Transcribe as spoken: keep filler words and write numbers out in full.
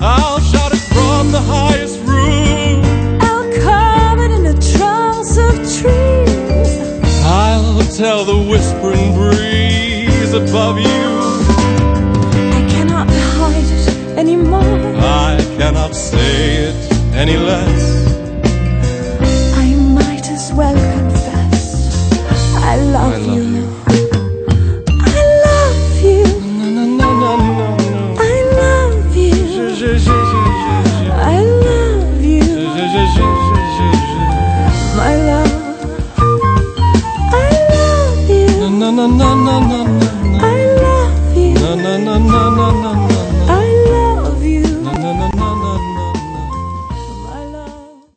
I'll shout it from the highest room. I'll carve it in a trance of trees. I'll tell the whispering breeze above you. I cannot hide it anymore. I cannot say it any less. I might as well confess I love, I love you. you. I love you. No, no, no, no, no, no. I love you. Je, je, je, je, je. I love you. Je, je, je, je, je, je. My love. I love you. No, no, no, no, no, no.